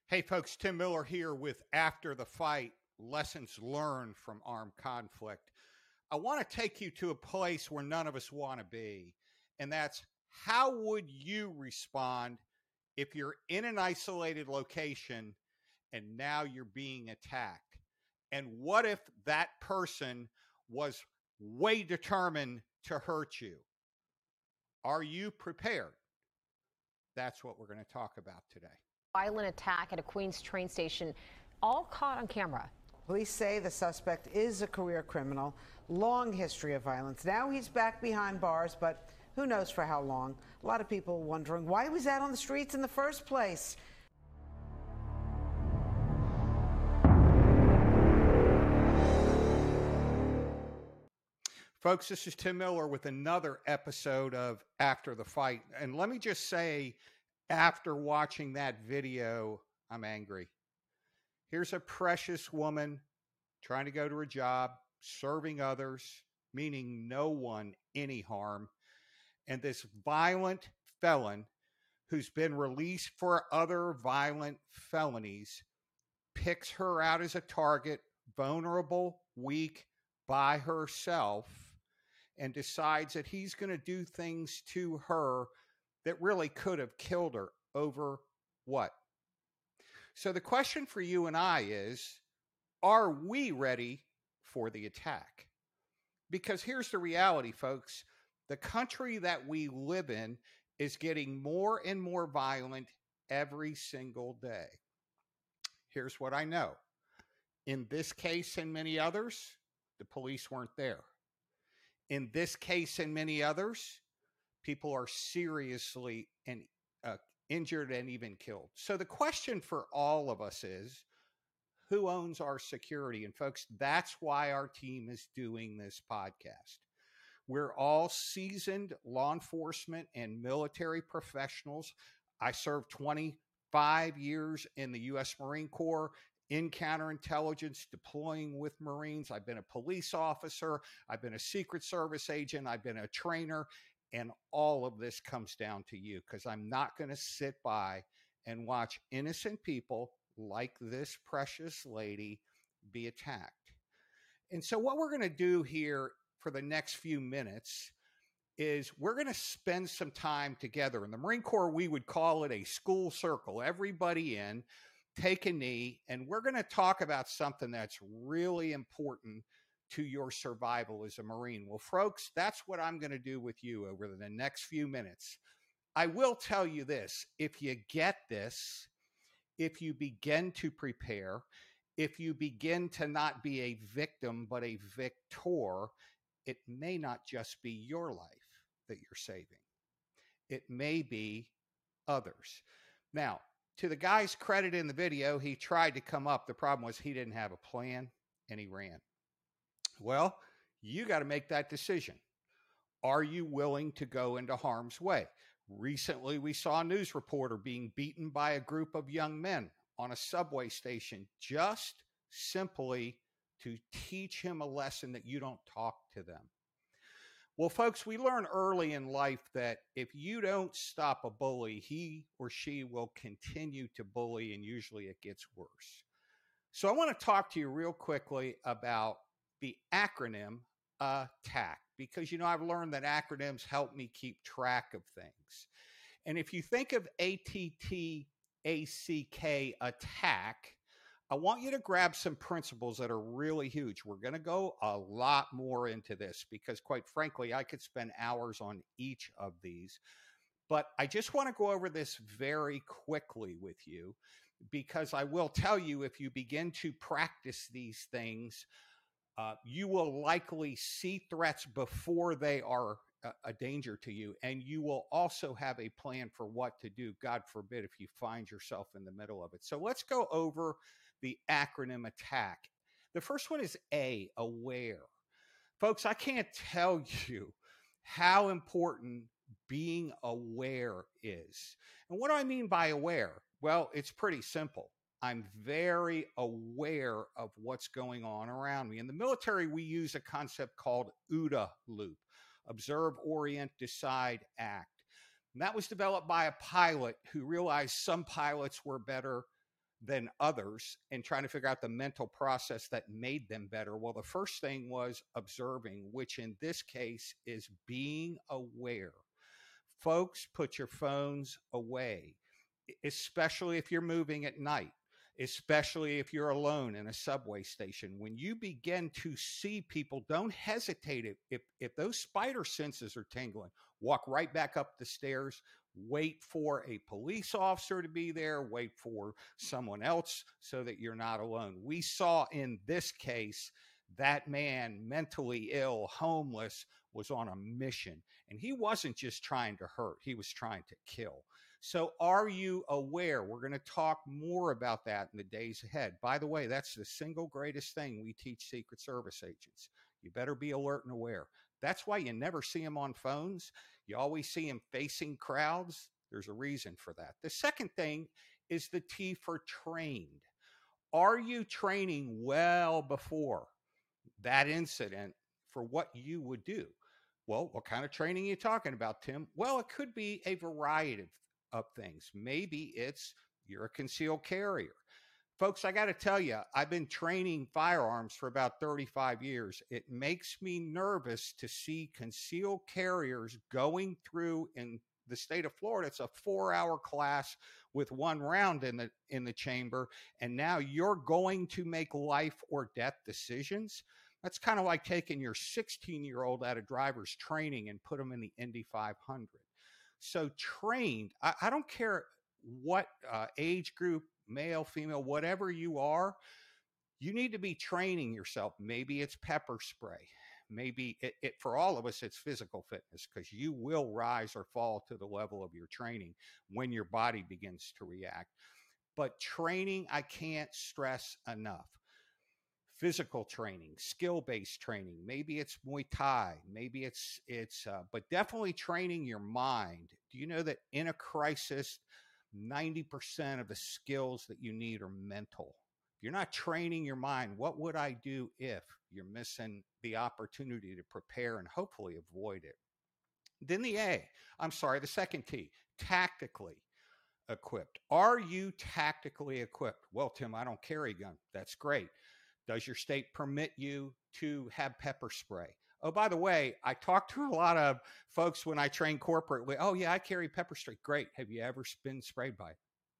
Hey folks, Tim Miller here with After the Fight Lessons Learned from Armed Conflict. I want to take you to a place where none of us want to be, and that's how would you respond if you're in an isolated location and now you're being attacked? And what if that person was way determined to hurt you? Are you prepared? That's what we're going to talk about today. Violent attack at a Queens train station, all caught on camera. Police say the suspect is a career criminal, long history of violence. Now he's back behind bars, but who knows for how long. A lot of people wondering why he was out on the streets in the first place. Folks, this is Tim Miller with another episode of After the Fight. And let me just say, after watching that video, I'm angry. Here's a precious woman trying to go to her job, serving others, meaning no one any harm. And this violent felon who's been released for other violent felonies picks her out as a target, vulnerable, weak, by herself, and decides that he's going to do things to her that really could have killed her over what? So the question for you and I is, are we ready for the attack? Because here's the reality, folks. The country that we live in is getting more and more violent every single day. Here's what I know. In this case and many others, the police weren't there. In this case and many others, people are seriously and injured and even killed. So the question for all of us is, who owns our security? And folks, that's why our team is doing this podcast. We're all seasoned law enforcement and military professionals. I served 25 years in the U.S. Marine Corps in counterintelligence, deploying with Marines. I've been a police officer. I've been a Secret Service agent. I've been a trainer. And all of this comes down to you, because I'm not going to sit by and watch innocent people like this precious lady be attacked. And so what we're going to do here for the next few minutes is we're going to spend some time together. In the Marine Corps, we would call it a school circle. Everybody in, take a knee, and we're going to talk about something that's really important to your survival as a Marine. Well, folks, that's what I'm going to do with you over the next few minutes. I will tell you this: if you get this, if you begin to prepare, if you begin to not be a victim but a victor, it may not just be your life that you're saving. It may be others. Now, to the guy's credit in the video, he tried to come up. The problem was he didn't have a plan and he ran. Well, you got to make that decision. Are you willing to go into harm's way? Recently, we saw a news reporter being beaten by a group of young men on a subway station, just simply to teach him a lesson that you don't talk to them. Well, folks, we learn early in life that if you don't stop a bully, he or she will continue to bully, and usually it gets worse. So I want to talk to you real quickly about the acronym ATTACK, because, I've learned that acronyms help me keep track of things. And if you think of ATTACK, attack, I want you to grab some principles that are really huge. We're going to go a lot more into this because, quite frankly, I could spend hours on each of these. But I just want to go over this very quickly with you, because I will tell you, if you begin to practice these things, you will likely see threats before they are a danger to you. And you will also have a plan for what to do, God forbid, if you find yourself in the middle of it. So let's go over the acronym ATTACK. The first one is A, aware. Folks, I can't tell you how important being aware is. And what do I mean by aware? Well, it's pretty simple. I'm very aware of what's going on around me. In the military, we use a concept called OODA loop: observe, orient, decide, act. And that was developed by a pilot who realized some pilots were better than others and trying to figure out the mental process that made them better. Well, the first thing was observing, which in this case is being aware. Folks, put your phones away, especially if you're moving at night, especially if you're alone in a subway station. When you begin to see people, don't hesitate. If those spider senses are tingling, walk right back up the stairs. Wait for a police officer to be there. Wait for someone else so that you're not alone. We saw in this case that man, mentally ill, homeless, was on a mission. And he wasn't just trying to hurt, he was trying to kill. So are you aware? We're going to talk more about that in the days ahead. By the way, that's the single greatest thing we teach Secret Service agents. You better be alert and aware. That's why you never see them on phones. You always see them facing crowds. There's a reason for that. The second thing is the T for trained. Are you training well before that incident for what you would do? Well, what kind of training are you talking about, Tim? Well, it could be a variety of things. Maybe it's you're a concealed carrier. Folks, I got to tell you, I've been training firearms for about 35 years. It makes me nervous to see concealed carriers going through in the state of Florida. It's a 4-hour class with 1 round in the chamber, and now you're going to make life or death decisions. That's kind of like taking your 16-year-old out of driver's training and put them in the Indy 500. So trained, I don't care what age group, male, female, whatever you are, you need to be training yourself. Maybe it's pepper spray. Maybe it for all of us, it's physical fitness, because you will rise or fall to the level of your training when your body begins to react. But training, I can't stress enough. Physical training, skill-based training. Maybe it's Muay Thai. Maybe it's but definitely training your mind. Do you know that in a crisis, 90% of the skills that you need are mental? If you're not training your mind, what would I do if you're missing the opportunity to prepare and hopefully avoid it? Then the second T, tactically equipped. Are you tactically equipped? Well, Tim, I don't carry a gun. That's great. Does your state permit you to have pepper spray? Oh, by the way, I talk to a lot of folks when I train corporately. Oh, yeah, I carry pepper spray. Great. Have you ever been sprayed by it?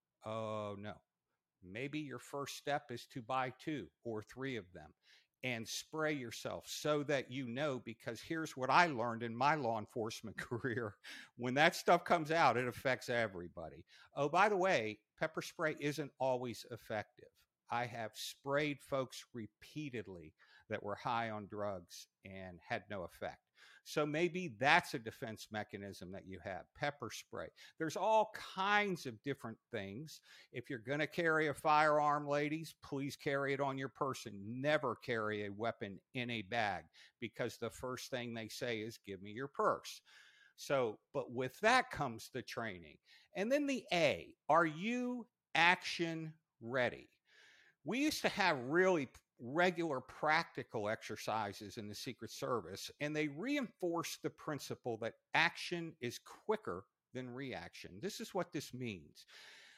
Oh, no. Maybe your first step is to buy 2 or 3 of them and spray yourself so that you know, because here's what I learned in my law enforcement career. When that stuff comes out, it affects everybody. Oh, by the way, pepper spray isn't always effective. I have sprayed folks repeatedly that were high on drugs and had no effect. So maybe that's a defense mechanism that you have, pepper spray. There's all kinds of different things. If you're going to carry a firearm, ladies, please carry it on your person. Never carry a weapon in a bag, because the first thing they say is, give me your purse. So, but with that comes the training. And then the A, are you action ready? We used to have really regular practical exercises in the Secret Service, and they reinforced the principle that action is quicker than reaction. This is what this means.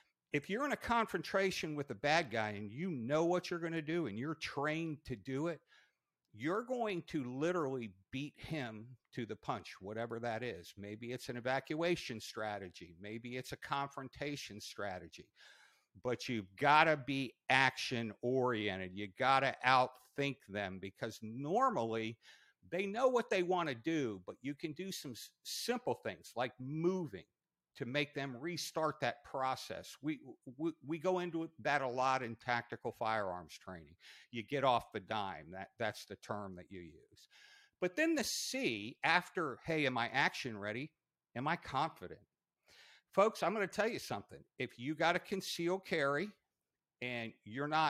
If you're in a confrontation with a bad guy and you know what you're going to do and you're trained to do it, you're going to literally beat him to the punch, whatever that is. Maybe it's an evacuation strategy. Maybe it's a confrontation strategy. But you've got to be action oriented. You got to outthink them, because normally they know what they want to do, but you can do some simple things like moving to make them restart that process. We go into that a lot in tactical firearms training. You get off the dime. That's the term that you use. But then the C, after, hey, am I action ready? Am I confident? Folks, I'm going to tell you something. If you got a concealed carry and you're not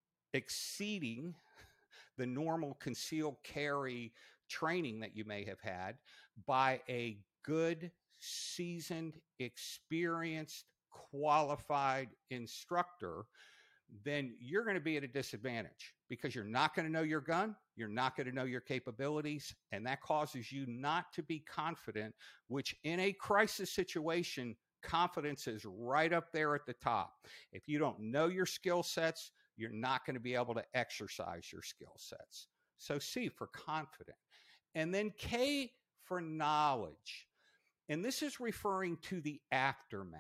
exceeding the normal concealed carry training that you may have had by a good, seasoned, experienced, qualified instructor, then you're going to be at a disadvantage, because you're not going to know your gun, you're not going to know your capabilities, and that causes you not to be confident, which in a crisis situation confidence is right up there at the top. If you don't know your skill sets, you're not going to be able to exercise your skill sets. So C for confident. And then K for knowledge. And this is referring to the aftermath,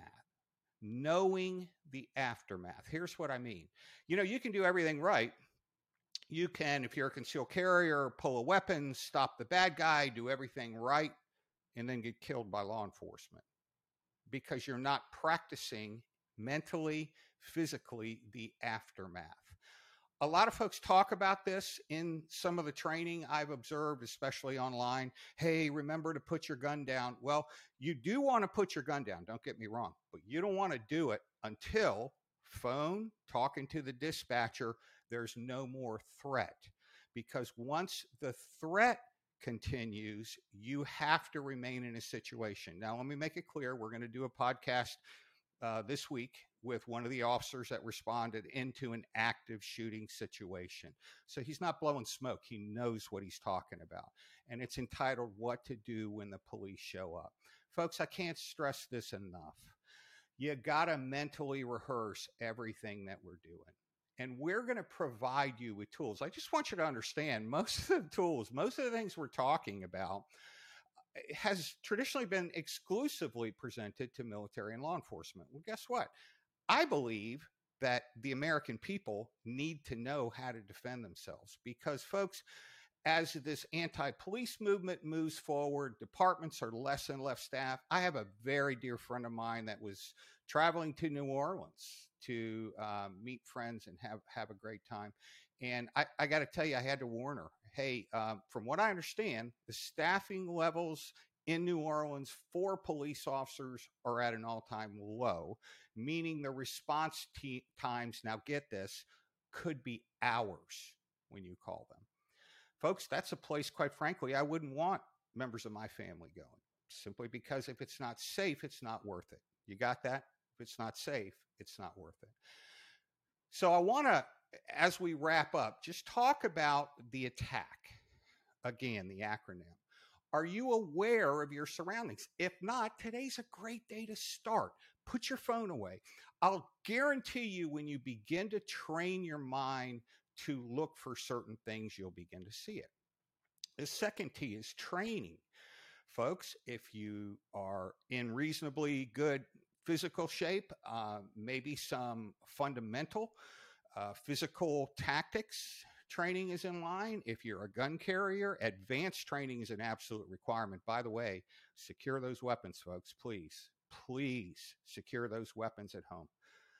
knowing the aftermath. Here's what I mean. You can do everything right. You can, if you're a concealed carrier, pull a weapon, stop the bad guy, do everything right, and then get killed by law enforcement because you're not practicing mentally, physically, the aftermath. A lot of folks talk about this in some of the training I've observed, especially online. Hey, remember to put your gun down. Well, you do want to put your gun down, don't get me wrong, but you don't want to do it until phone, talking to the dispatcher, there's no more threat. Because once the threat continues, you have to remain in a situation. Now, let me make it clear. We're going to do a podcast this week with one of the officers that responded into an active shooting situation. So he's not blowing smoke. He knows what he's talking about. And it's entitled What to Do When the Police Show Up. Folks, I can't stress this enough. You got to mentally rehearse everything that we're doing. And we're going to provide you with tools. I just want you to understand most of the tools, most of the things we're talking about has traditionally been exclusively presented to military and law enforcement. Well, guess what? I believe that the American people need to know how to defend themselves because, folks, as this anti-police movement moves forward, departments are less and less staffed. I have a very dear friend of mine that was traveling to New Orleans to meet friends and have a great time. And I got to tell you, I had to warn her, hey, from what I understand, the staffing levels in New Orleans for police officers are at an all-time low, meaning the response times, now get this, could be hours when you call them. Folks, that's a place, quite frankly, I wouldn't want members of my family going, simply because if it's not safe, it's not worth it. You got that? If it's not safe, it's not worth it. So I want to, as we wrap up, just talk about the attack. Again, the acronym. Are you aware of your surroundings? If not, today's a great day to start. Put your phone away. I'll guarantee you when you begin to train your mind to look for certain things, you'll begin to see it. The second T is training. Folks, if you are in reasonably good physical shape, maybe some fundamental physical tactics training is in line. If you're a gun carrier, advanced training is an absolute requirement. By the way, secure those weapons, folks. Please, please secure those weapons at home.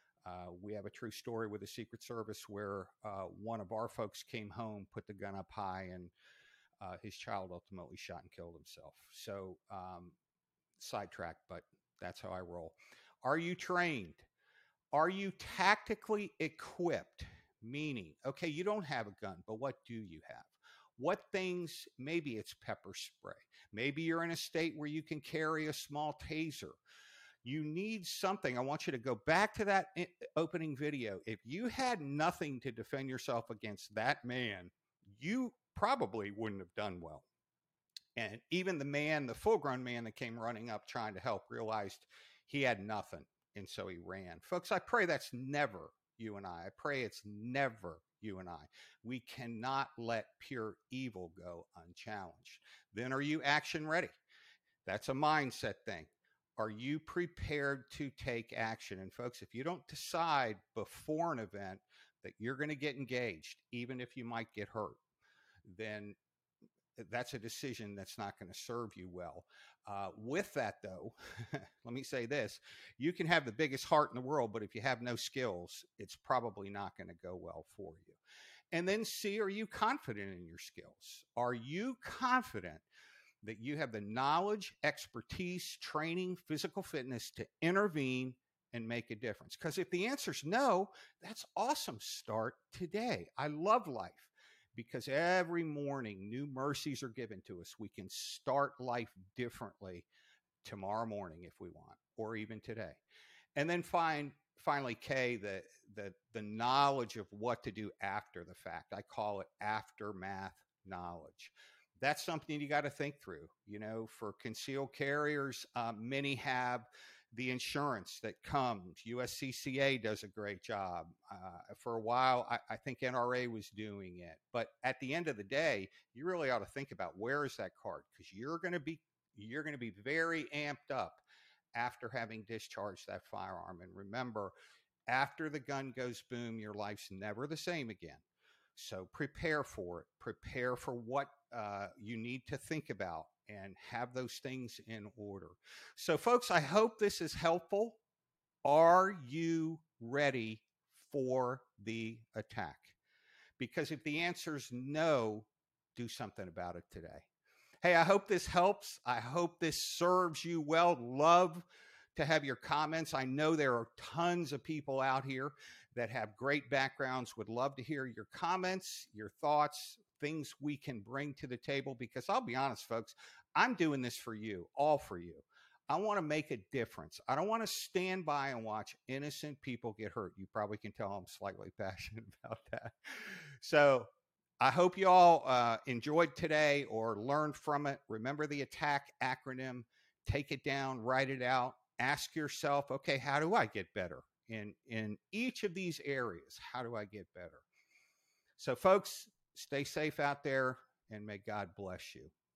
We have a true story with the Secret Service where one of our folks came home, put the gun up high, and his child ultimately shot and killed himself. So sidetracked, but that's how I roll. Are you trained? Are you tactically equipped? Meaning, okay, you don't have a gun, but what do you have? What things, maybe it's pepper spray. Maybe you're in a state where you can carry a small taser. You need something. I want you to go back to that opening video. If you had nothing to defend yourself against that man, you probably wouldn't have done well. And even the man, the full-grown man that came running up trying to help, realized he had nothing, and so he ran. Folks, I pray that's never you and I. I pray it's never you and I. We cannot let pure evil go unchallenged. Then are you action ready? That's a mindset thing. Are you prepared to take action? And folks, if you don't decide before an event that you're going to get engaged, even if you might get hurt, then that's a decision that's not going to serve you well. With that, though, let me say this. You can have the biggest heart in the world, but if you have no skills, it's probably not going to go well for you. And then C, are you confident in your skills? Are you confident that you have the knowledge, expertise, training, physical fitness to intervene and make a difference? Because if the answer is no, that's awesome. Start today. I love life. Because every morning, new mercies are given to us. We can start life differently tomorrow morning if we want, or even today. And then finally, K, the knowledge of what to do after the fact. I call it aftermath knowledge. That's something you got to think through. You know, for concealed carriers, many have the insurance that comes. USCCA does a great job. For a while, I think NRA was doing it. But at the end of the day, you really ought to think about where is that card, because you're going to be very amped up after having discharged that firearm. And remember, after the gun goes boom, your life's never the same again. So prepare for it. Prepare for what you need to think about and have those things in order. So, folks, I hope this is helpful. Are you ready for the attack? Because if the answer is no, do something about it today. Hey, I hope this helps. I hope this serves you well. Love to have your comments. I know there are tons of people out here that have great backgrounds. Would love to hear your comments, your thoughts, things we can bring to the table, because I'll be honest, folks, I'm doing this for you, all for you. I want to make a difference. I don't want to stand by and watch innocent people get hurt. You probably can tell I'm slightly passionate about that. So I hope you all enjoyed today or learned from it. Remember the ATTACK acronym. Take it down, write it out. Ask yourself, okay, how do I get better in each of these areas? How do I get better? So, folks, stay safe out there, and may God bless you.